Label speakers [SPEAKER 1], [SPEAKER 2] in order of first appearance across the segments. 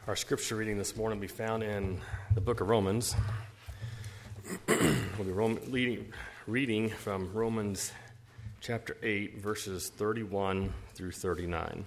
[SPEAKER 1] Our scripture reading this morning will be found in the book of Romans. We'll be reading from Romans chapter 8, verses 31 through 39.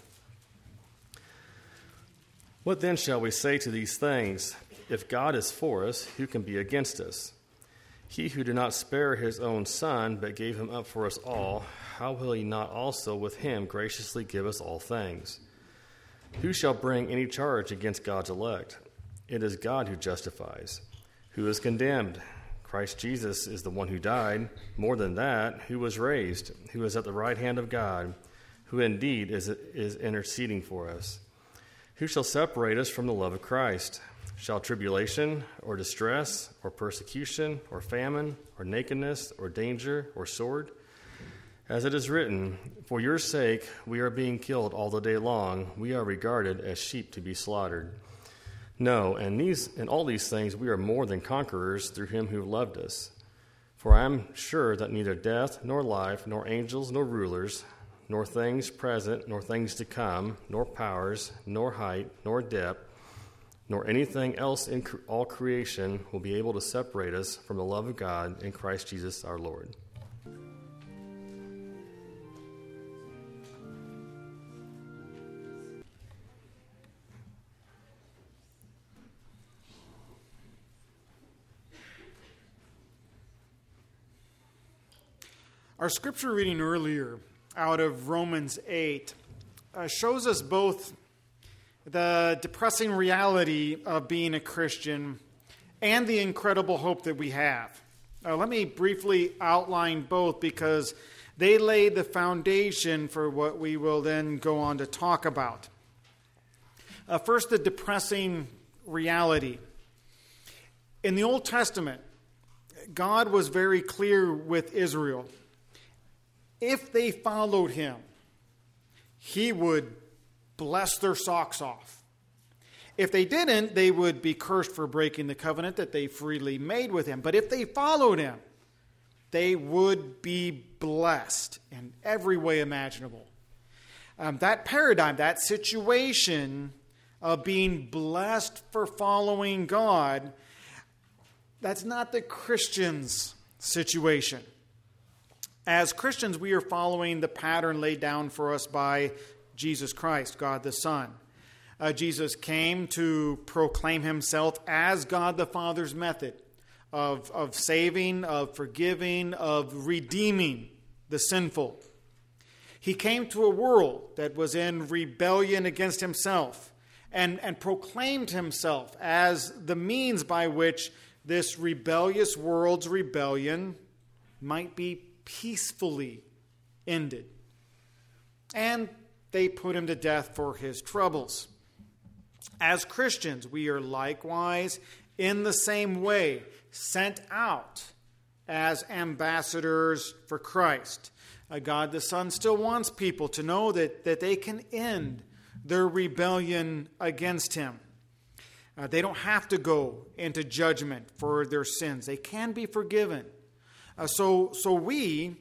[SPEAKER 1] What then shall we say to these things? If God is for us, who can be against us? He who did not spare his own son, but gave him up for us all, how will he not also with him graciously give us all things? Who shall bring any charge against God's elect? It is God who justifies. Who is condemned? Christ Jesus is the one who died. More than that, who was raised, who is at the right hand of God, who indeed is interceding for us. Who shall separate us from the love of Christ? Shall tribulation, or distress, or persecution, or famine, or nakedness, or danger, or sword? As it is written, for your sake we are being killed all the day long. We are regarded as sheep to be slaughtered. No, in all these things we are more than conquerors through him who loved us. For I am sure that neither death, nor life, nor angels, nor rulers, nor things present, nor things to come, nor powers, nor height, nor depth, nor anything else in all creation will be able to separate us from the love of God in Christ Jesus our Lord.
[SPEAKER 2] Our scripture reading earlier out of Romans 8 shows us both the depressing reality of being a Christian and the incredible hope that we have. Let me briefly outline both because they lay the foundation for what we will then go on to talk about. First, the depressing reality. In the Old Testament, God was very clear with Israel. If they followed him, he would bless their socks off. If they didn't, they would be cursed for breaking the covenant that they freely made with him. But if they followed him, they would be blessed in every way imaginable. That paradigm, that situation of being blessed for following God, that's not the Christian's situation. As Christians, we are following the pattern laid down for us by Jesus Christ, God the Son. Jesus came to proclaim himself as God the Father's method of saving, of forgiving, of redeeming the sinful. He came to a world that was in rebellion against himself and proclaimed himself as the means by which this rebellious world's rebellion might be peacefully ended. And they put him to death for his troubles. As Christians, we are likewise, in the same way, sent out as ambassadors for Christ. God the Son still wants people to know that they can end their rebellion against him. They don't have to go into judgment for their sins. They can be forgiven. So we,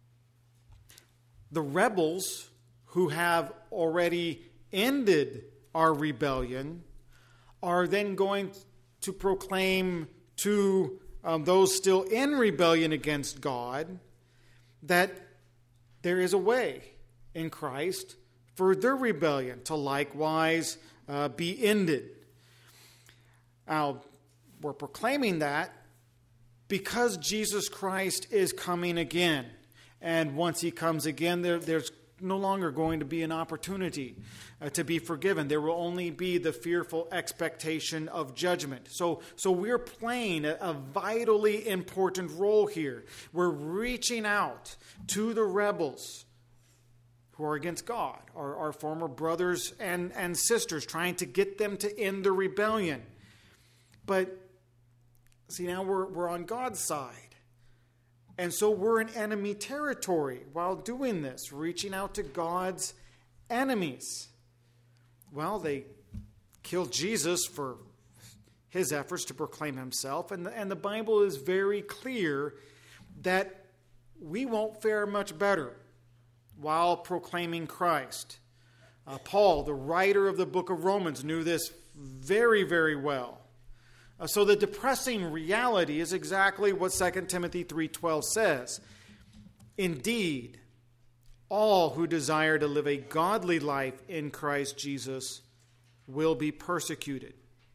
[SPEAKER 2] the rebels who have already ended our rebellion, are then going to proclaim to those still in rebellion against God that there is a way in Christ for their rebellion to likewise be ended. Now, we're proclaiming that because Jesus Christ is coming again. And once he comes again, there's no longer going to be an opportunity to be forgiven. There will only be the fearful expectation of judgment. So we're playing a vitally important role here. We're reaching out to the rebels who are against God, our former brothers and sisters, trying to get them to end the rebellion. But see, now we're on God's side. And so we're in enemy territory while doing this, reaching out to God's enemies. Well, they killed Jesus for his efforts to proclaim himself. And the Bible is very clear that we won't fare much better while proclaiming Christ. Paul, the writer of the book of Romans, knew this very, very well. So the depressing reality is exactly what 2 Timothy 3:12 says. Indeed, all who desire to live a godly life in Christ Jesus will be persecuted.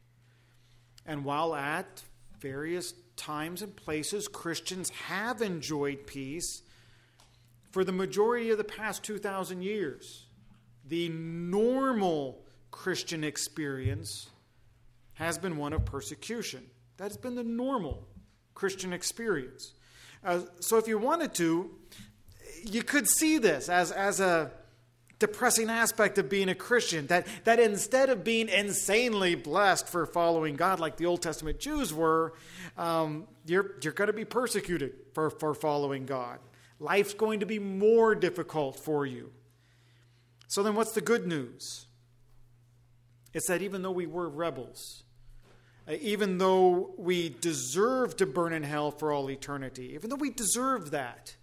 [SPEAKER 2] And while at various times and places Christians have enjoyed peace, for the majority of the past 2,000 years, the normal Christian experience has been one of persecution. That has been the normal Christian experience. So if you wanted to, you could see this as a depressing aspect of being a Christian, that instead of being insanely blessed for following God like the Old Testament Jews were, you're going to be persecuted for following God. Life's going to be more difficult for you. So then what's the good news? It's that even though we were rebels, even though we deserve to burn in hell for all eternity, even though we deserve that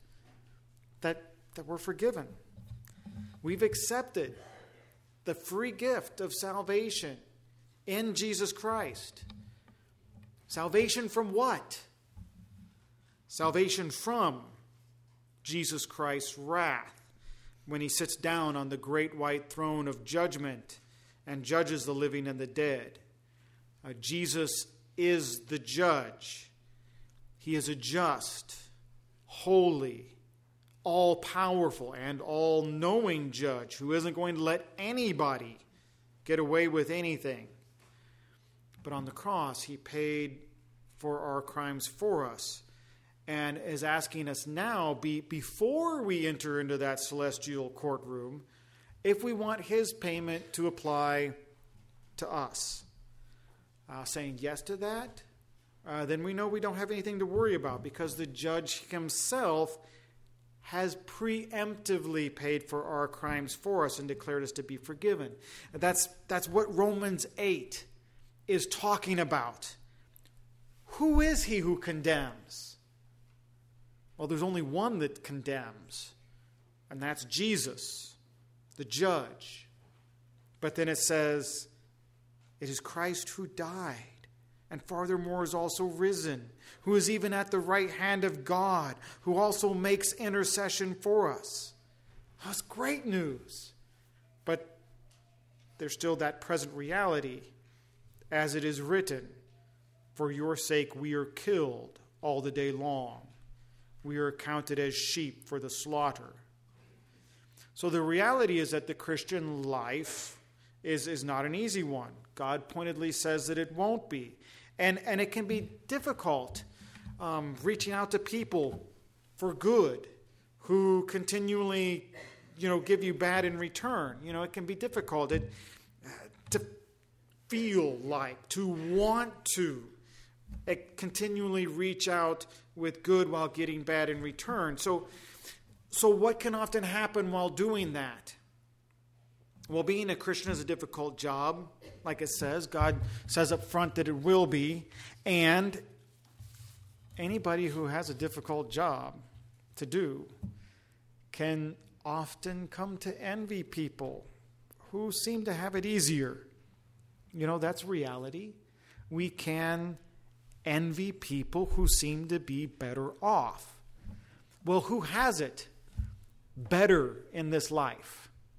[SPEAKER 2] we're forgiven. We've accepted the free gift of salvation in Jesus Christ. Salvation from what? Salvation from Jesus Christ's wrath when he sits down on the great white throne of judgment and judges the living and the dead. Jesus is the judge. He is a just, holy, all-powerful, and all-knowing judge who isn't going to let anybody get away with anything. But on the cross, he paid for our crimes for us and is asking us now, before we enter into that celestial courtroom, if we want his payment to apply to us. Saying yes to that, then we know we don't have anything to worry about because the judge himself has preemptively paid for our crimes for us and declared us to be forgiven. That's what Romans 8 is talking about. Who is he who condemns? Well, there's only one that condemns, and that's Jesus, the judge. But then it says, it is Christ who died, and furthermore is also risen, who is even at the right hand of God, who also makes intercession for us. That's great news. But there's still that present reality, as it is written, for your sake we are killed all the day long. We are counted as sheep for the slaughter. So the reality is that the Christian life is not an easy one. God pointedly says that it won't be. And it can be difficult reaching out to people for good who continually, give you bad in return. It can be difficult to feel like, to want to continually reach out with good while getting bad in return. So what can often happen while doing that? Well, being a Christian is a difficult job, like it says. God says up front that it will be. And anybody who has a difficult job to do can often come to envy people who seem to have it easier. That's reality. We can envy people who seem to be better off. Well, who has it better in this life?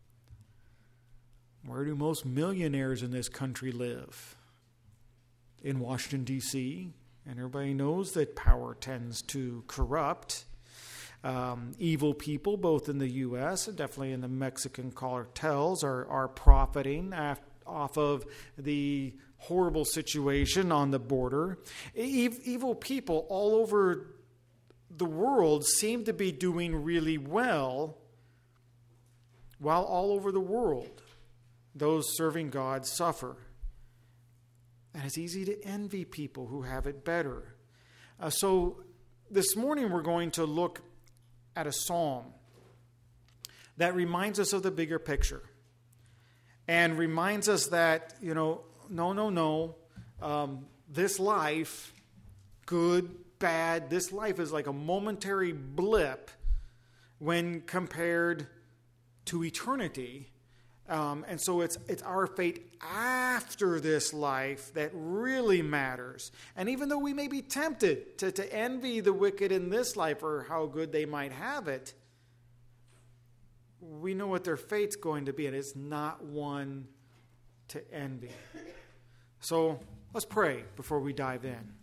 [SPEAKER 2] Where do most millionaires in this country live? In Washington, D.C., and everybody knows that power tends to corrupt. Evil people, both in the U.S. and definitely in the Mexican cartels, are profiting off of the horrible situation on the border. Evil people all over the world seem to be doing really well, while all over the world, those serving God suffer. And it's easy to envy people who have it better. So this morning we're going to look at a psalm that reminds us of the bigger picture and reminds us that, no. This life, good, bad, this life is like a momentary blip when compared to eternity. And so it's our fate after this life that really matters. And even though we may be tempted to envy the wicked in this life or how good they might have it, we know what their fate's going to be, and it's not one to envy. So let's pray before we dive in.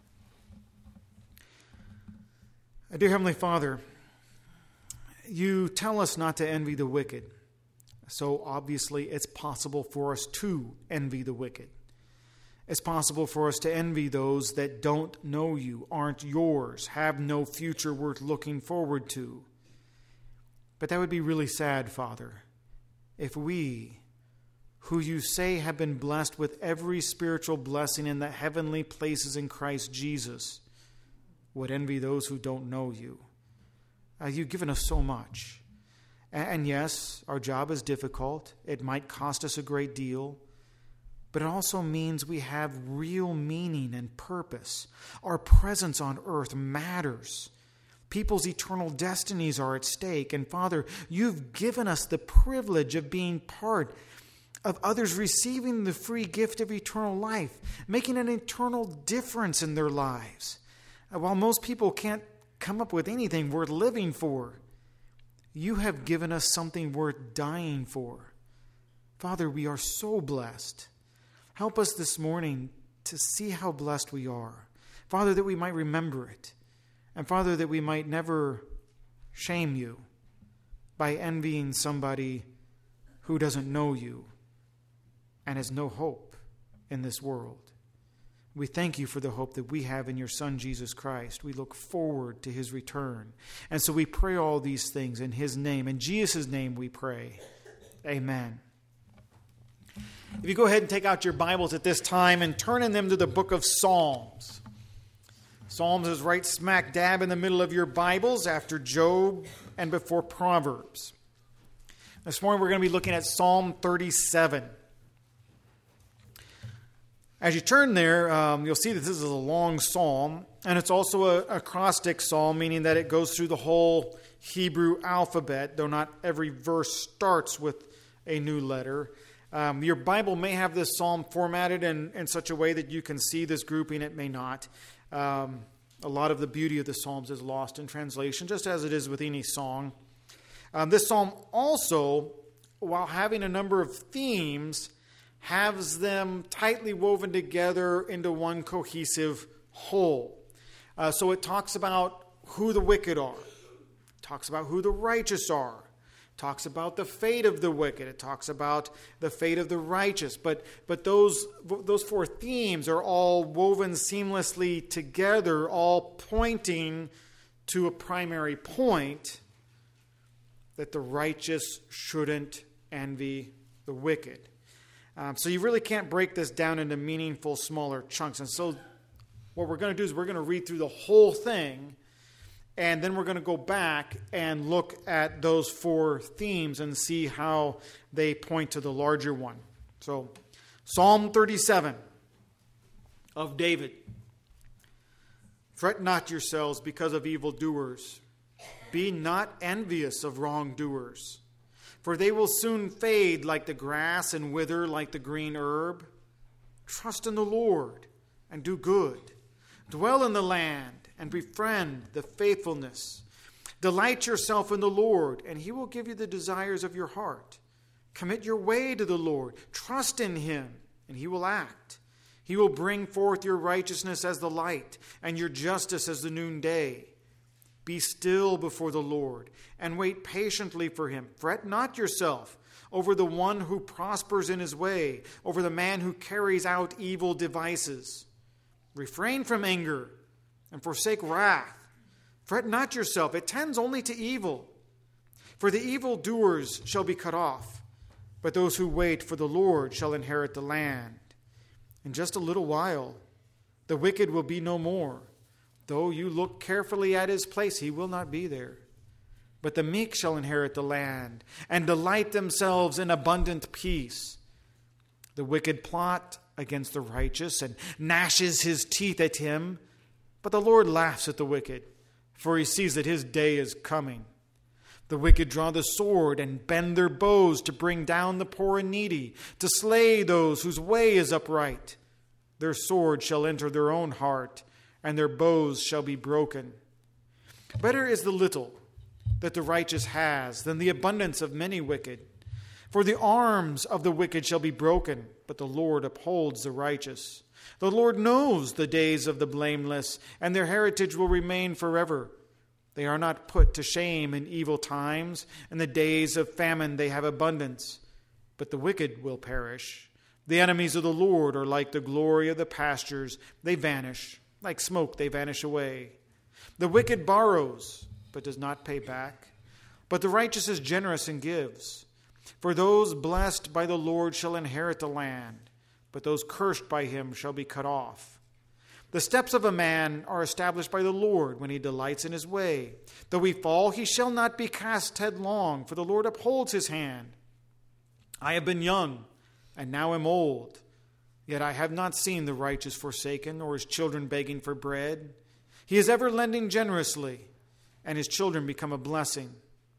[SPEAKER 2] Dear Heavenly Father, you tell us not to envy the wicked. So obviously it's possible for us to envy the wicked. It's possible for us to envy those that don't know you, aren't yours, have no future worth looking forward to. But that would be really sad, Father, if we, who you say have been blessed with every spiritual blessing in the heavenly places in Christ Jesus, would envy those who don't know you. You've given us so much. And yes, our job is difficult. It might cost us a great deal. But it also means we have real meaning and purpose. Our presence on earth matters. People's eternal destinies are at stake. And Father, you've given us the privilege of being part of others receiving the free gift of eternal life, making an eternal difference in their lives. While most people can't come up with anything worth living for, you have given us something worth dying for. Father, we are so blessed. Help us this morning to see how blessed we are. Father, that we might remember it. And Father, that we might never shame you by envying somebody who doesn't know you and has no hope in this world. We thank you for the hope that we have in your Son, Jesus Christ. We look forward to his return. And so we pray all these things in his name. In Jesus' name we pray. Amen. If you go ahead and take out your Bibles at this time and turn in them to the book of Psalms. Psalms is right smack dab in the middle of your Bibles after Job and before Proverbs. This morning we're going to be looking at Psalm 37. As you turn there, you'll see that this is a long psalm, and it's also an acrostic psalm, meaning that it goes through the whole Hebrew alphabet, though not every verse starts with a new letter. Your Bible may have this psalm formatted in such a way that you can see this grouping. It may not. A lot of the beauty of the Psalms is lost in translation, just as it is with any song. This psalm also, while having a number of themes, has them tightly woven together into one cohesive whole. So it talks about who the wicked are. It talks about who the righteous are. It talks about the fate of the wicked. It talks about the fate of the righteous. But those four themes are all woven seamlessly together, all pointing to a primary point, that the righteous shouldn't envy the wicked. So you really can't break this down into meaningful, smaller chunks. And so what we're going to do is we're going to read through the whole thing, and then we're going to go back and look at those four themes and see how they point to the larger one. So Psalm 37 of David. Fret not yourselves because of evildoers. Be not envious of wrongdoers. For they will soon fade like the grass and wither like the green herb. Trust in the Lord and do good. Dwell in the land and befriend the faithfulness. Delight yourself in the Lord, and he will give you the desires of your heart. Commit your way to the Lord. Trust in him, and he will act. He will bring forth your righteousness as the light, and your justice as the noonday. Be still before the Lord, and wait patiently for him. Fret not yourself over the one who prospers in his way, over the man who carries out evil devices. Refrain from anger and forsake wrath. Fret not yourself, it tends only to evil. For the evildoers shall be cut off, but those who wait for the Lord shall inherit the land. In just a little while, the wicked will be no more. Though you look carefully at his place, he will not be there. But the meek shall inherit the land and delight themselves in abundant peace. The wicked plot against the righteous and gnashes his teeth at him. But the Lord laughs at the wicked, for he sees that his day is coming. The wicked draw the sword and bend their bows to bring down the poor and needy, to slay those whose way is upright. Their sword shall enter their own heart, and their bows shall be broken. Better is the little that the righteous has than the abundance of many wicked. For the arms of the wicked shall be broken, but the Lord upholds the righteous. The Lord knows the days of the blameless, and their heritage will remain forever. They are not put to shame in evil times. In the days of famine they have abundance. But the wicked will perish. The enemies of the Lord are like the glory of the pastures. They vanish. Like smoke they vanish away. The wicked borrows, but does not pay back. But the righteous is generous and gives. For those blessed by the Lord shall inherit the land, but those cursed by him shall be cut off. The steps of a man are established by the Lord when he delights in his way. Though he fall, he shall not be cast headlong, for the Lord upholds his hand. I have been young, and now am old, yet I have not seen the righteous forsaken, or his children begging for bread. He is ever lending generously, and his children become a blessing.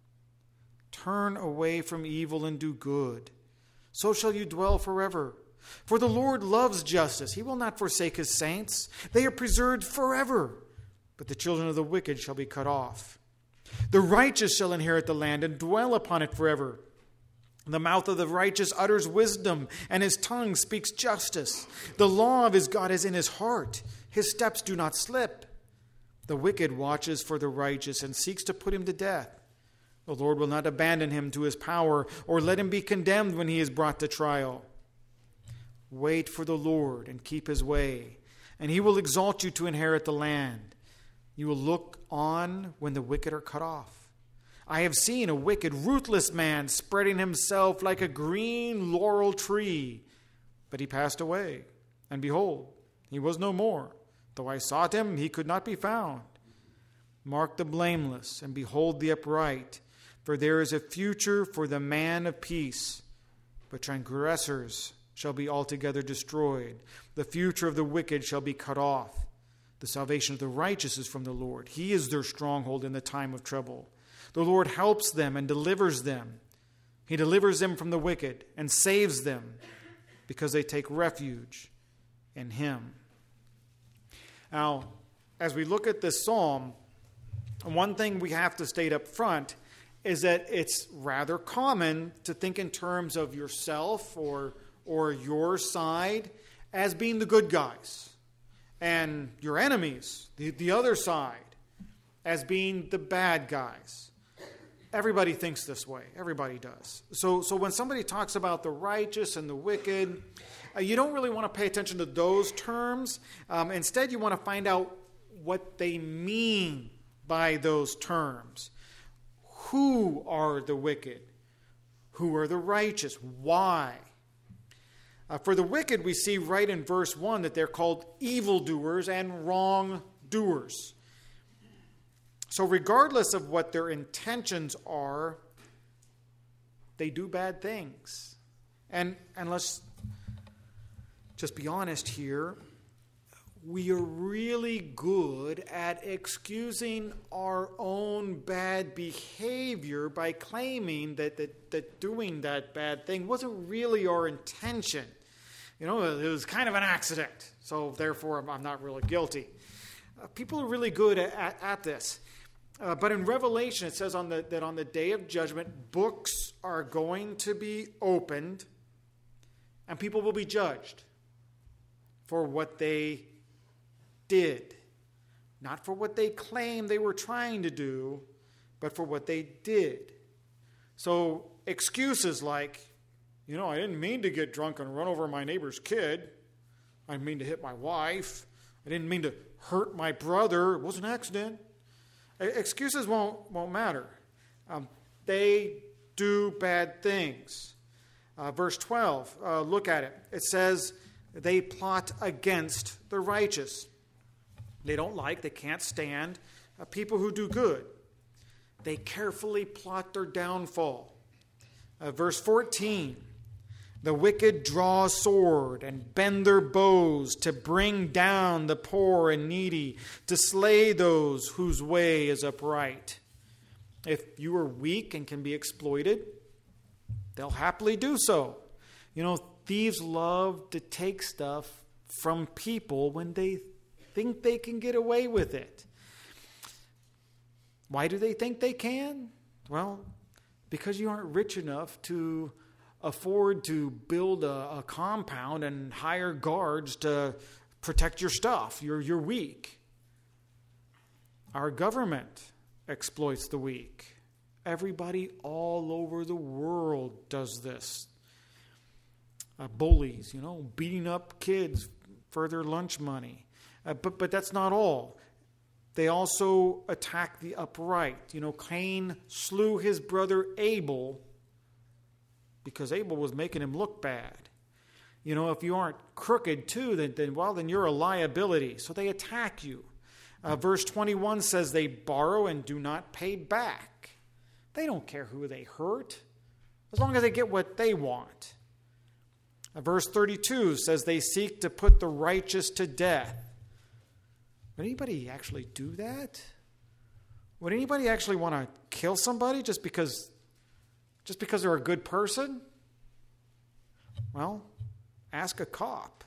[SPEAKER 2] Turn away from evil and do good. So shall you dwell forever. For the Lord loves justice. He will not forsake his saints. They are preserved forever. But the children of the wicked shall be cut off. The righteous shall inherit the land and dwell upon it forever. The mouth of the righteous utters wisdom, and his tongue speaks justice. The law of his God is in his heart. His steps do not slip. The wicked watches for the righteous and seeks to put him to death. The Lord will not abandon him to his power, or let him be condemned when he is brought to trial. Wait for the Lord and keep his way, and he will exalt you to inherit the land. You will look on when the wicked are cut off. I have seen a wicked, ruthless man spreading himself like a green laurel tree. But he passed away, and behold, he was no more. Though I sought him, he could not be found. Mark the blameless, and behold the upright, for there is a future for the man of peace. But transgressors shall be altogether destroyed. The future of the wicked shall be cut off. The salvation of the righteous is from the Lord. He is their stronghold in the time of trouble. The Lord helps them and delivers them. He delivers them from the wicked and saves them because they take refuge in him. Now, as we look at this psalm, one thing we have to state up front is that it's rather common to think in terms of yourself or your side as being the good guys, and your enemies, the other side, as being the bad guys. Everybody thinks this way. Everybody does. So when somebody talks about the righteous and the wicked, you don't really want to pay attention to those terms. Instead, you want to find out what they mean by those terms. Who are the wicked? Who are the righteous? Why? For the wicked, we see right in verse 1 that they're called evildoers and wrongdoers. So regardless of what their intentions are, they do bad things. And let's just be honest here. We are really good at excusing our own bad behavior by claiming that doing that bad thing wasn't really our intention. You know, it was kind of an accident, so therefore I'm not really guilty. People are really good at this. But in Revelation, it says that on the day of judgment, books are going to be opened, and people will be judged for what they did. Not for what they claimed they were trying to do, but for what they did. So excuses like, I didn't mean to get drunk and run over my neighbor's kid. I didn't mean to hit my wife. I didn't mean to hurt my brother. It was an accident. Excuses won't matter. They do bad things. Verse 12, look at it. It says, they plot against the righteous. They can't stand people who do good. They carefully plot their downfall. Verse 14, the wicked draw a sword and bend their bows to bring down the poor and needy, to slay those whose way is upright. If you are weak and can be exploited, they'll happily do so. Thieves love to take stuff from people when they think they can get away with it. Why do they think they can? Well, because you aren't rich enough to afford to build a compound and hire guards to protect your stuff. You're weak. Our government exploits the weak. Everybody all over the world does this. Bullies, beating up kids for their lunch money. But that's not all. They also attack the upright. Cain slew his brother Abel because Abel was making him look bad. If you aren't crooked too, then you're a liability. So they attack you. Verse 21 says they borrow and do not pay back. They don't care who they hurt, as long as they get what they want. Verse 32 says they seek to put the righteous to death. Would anybody actually do that? Would anybody actually want to kill somebody just because they're a good person? Well, ask a cop.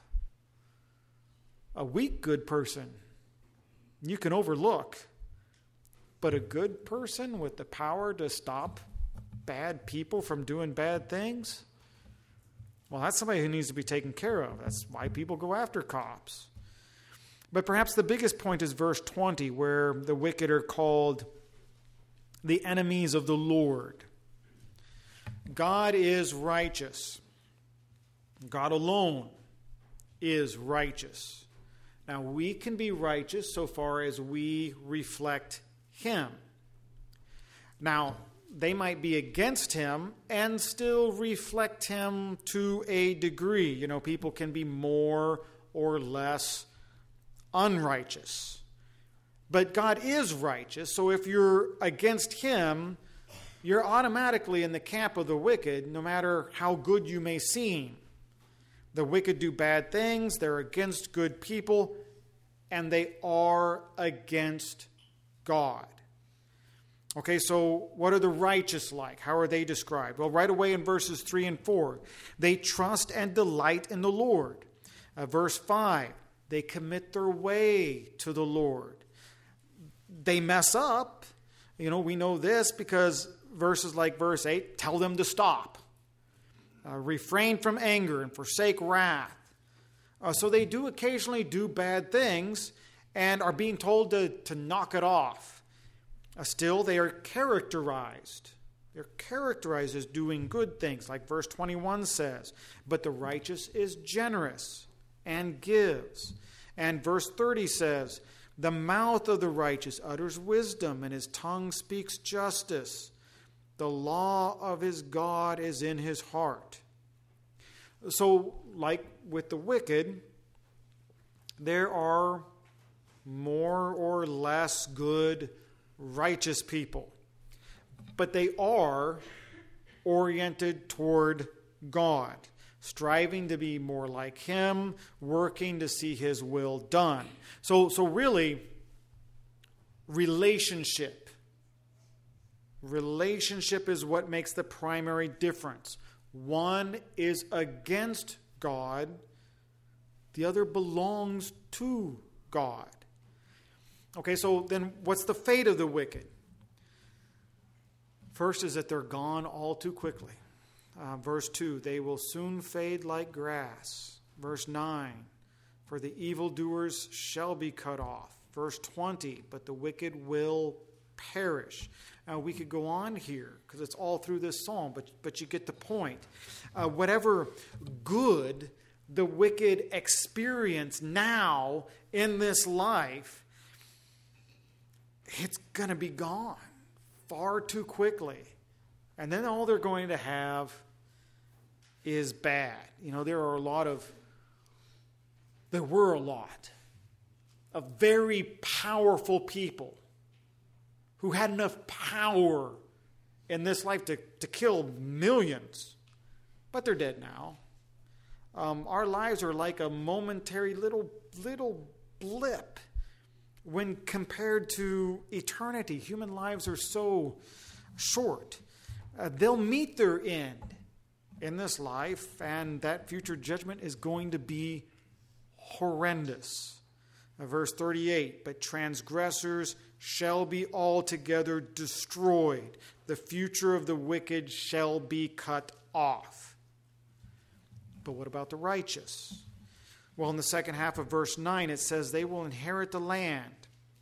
[SPEAKER 2] A weak good person you can overlook, but a good person with the power to stop bad people from doing bad things, well, that's somebody who needs to be taken care of. That's why people go after cops. But perhaps the biggest point is verse 20, where the wicked are called the enemies of the Lord. God is righteous. God alone is righteous. Now, we can be righteous so far as we reflect Him. Now, they might be against Him and still reflect Him to a degree. People can be more or less unrighteous. But God is righteous, so if you're against Him, you're automatically in the camp of the wicked, no matter how good you may seem. The wicked do bad things, they're against good people, and they are against God. Okay, so what are the righteous like? How are they described? Well, right away in verses 3 and 4, they trust and delight in the Lord. Verse 5, they commit their way to the Lord. They mess up. We know this because verses like verse 8 tell them to stop. Refrain from anger and forsake wrath. So they do occasionally do bad things and are being told to knock it off. Still, they are characterized. They're characterized as doing good things, like verse 21 says. But the righteous is generous and gives. And verse 30 says, the mouth of the righteous utters wisdom, and his tongue speaks justice. The law of his God is in his heart. So, like with the wicked, there are more or less good, righteous people. But they are oriented toward God, striving to be more like Him, working to see His will done. So really, relationship is what makes the primary difference. One is against God, the other belongs to God. Okay, so then what's the fate of the wicked? First is that they're gone all too quickly. Verse 2, they will soon fade like grass. Verse 9, for the evildoers shall be cut off. Verse 20, but the wicked will perish. Now, we could go on here because it's all through this psalm, but you get the point. Whatever good the wicked experience now in this life, it's going to be gone far too quickly. And then all they're going to have is bad. There were a lot of very powerful people who had enough power in this life to kill millions. But they're dead now. Our lives are like a momentary little blip when compared to eternity. Human lives are so short. They'll meet their end in this life, and that future judgment is going to be horrendous. Verse 38, but transgressors shall be altogether destroyed. The future of the wicked shall be cut off. But what about the righteous? Well, in the second half of verse 9, it says they will inherit the land.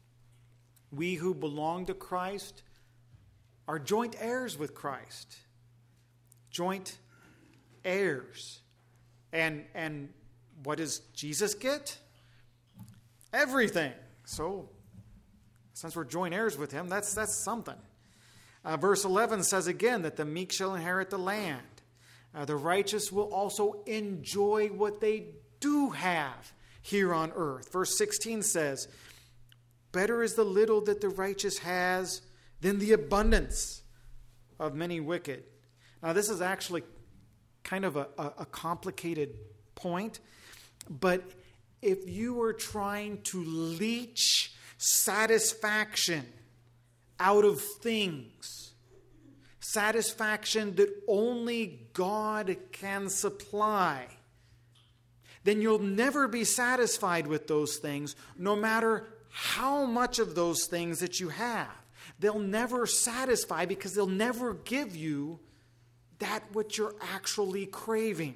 [SPEAKER 2] We who belong to Christ are joint heirs with Christ. Joint heirs. And what does Jesus get? Everything. So, since we're joint heirs with him, that's something. Verse 11 says again that the meek shall inherit the land. The righteous will also enjoy what they do have here on earth. Verse 16 says, better is the little that the righteous has than the abundance of many wicked. Now, this is actually kind of a complicated point, but if you were trying to leech satisfaction out of things, satisfaction that only God can supply, then you'll never be satisfied with those things, no matter how much of those things that you have. They'll never satisfy because they'll never give you that which you're actually craving.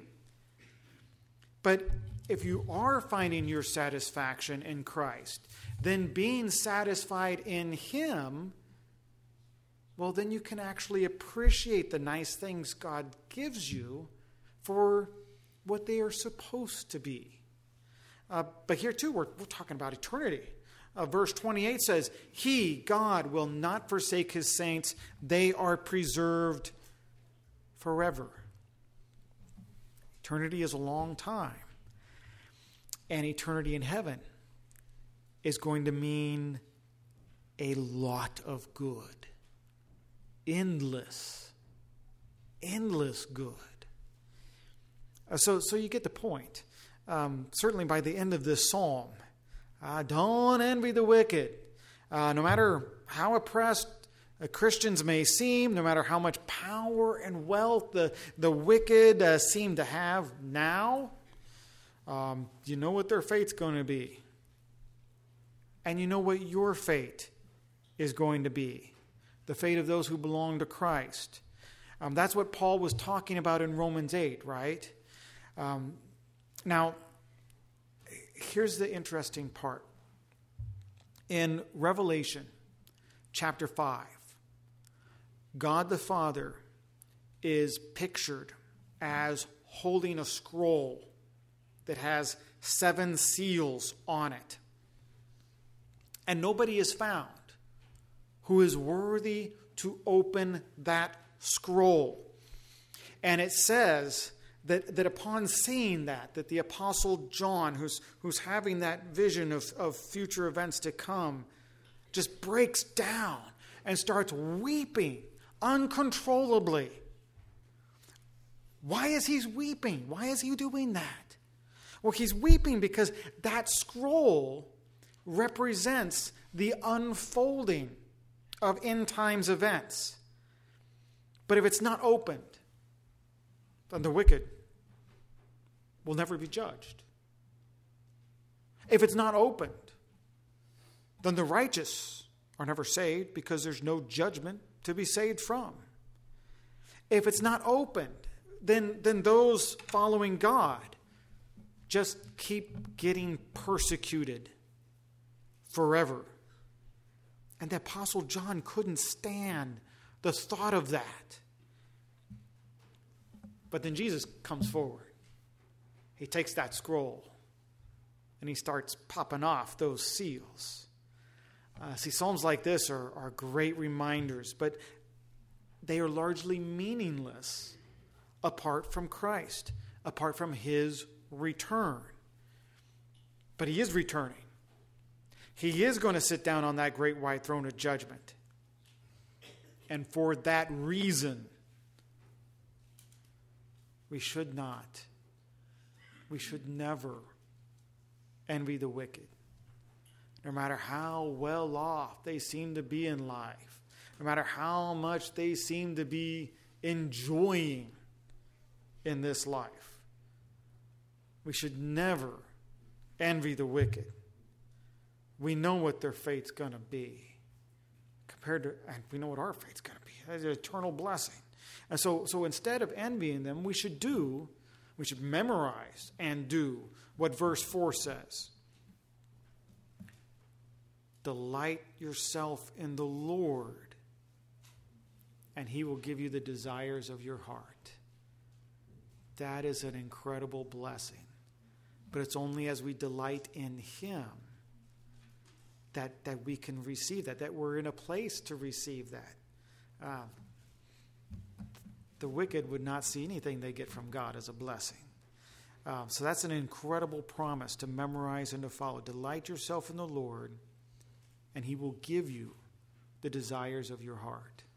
[SPEAKER 2] But if you are finding your satisfaction in Christ, then being satisfied in him, well, then you can actually appreciate the nice things God gives you for what they are supposed to be. But here too, we're talking about eternity. Verse 28 says, he, God, will not forsake his saints. They are preserved forever. Eternity is a long time. And eternity in heaven is going to mean a lot of good. Endless good. So you get the point. Certainly by the end of this psalm, don't envy the wicked. No matter how oppressed Christians may seem, no matter how much power and wealth the wicked seem to have now, you know what their fate's going to be. And you know what your fate is going to be. The fate of those who belong to Christ. That's what Paul was talking about in Romans 8, right? Now, here's the interesting part. In Revelation chapter 5, God the Father is pictured as holding a scroll that has 7 seals on it. And nobody is found who is worthy to open that scroll. And it says that upon seeing that the Apostle John, who's having that vision of future events to come, just breaks down and starts weeping uncontrollably. Why is he weeping? Why is he doing that? Well, he's weeping because that scroll represents the unfolding of end times events. But if it's not opened, then the wicked will never be judged. If it's not opened, then the righteous are never saved because there's no judgment to be saved from. If it's not opened, then those following God just keep getting persecuted forever. And the Apostle John couldn't stand the thought of that. But then Jesus comes forward. He takes that scroll and he starts popping off those seals. See, psalms like this are great reminders, but they are largely meaningless apart from Christ, apart from his return. But he is returning. He is going to sit down on that great white throne of judgment. And for that reason, we should never envy the wicked. no matter how well off they seem to be in life, no matter how much they seem to be enjoying in this life, we should never envy the wicked. We know what their fate's going to be. And we know what our fate's going to be. That's an eternal blessing. And so instead of envying them, we should memorize and do what verse 4 says. Delight yourself in the Lord, and He will give you the desires of your heart. That is an incredible blessing. But it's only as we delight in Him that we can receive that we're in a place to receive that. The wicked would not see anything they get from God as a blessing. So that's an incredible promise to memorize and to follow. Delight yourself in the Lord, and He will give you the desires of your heart.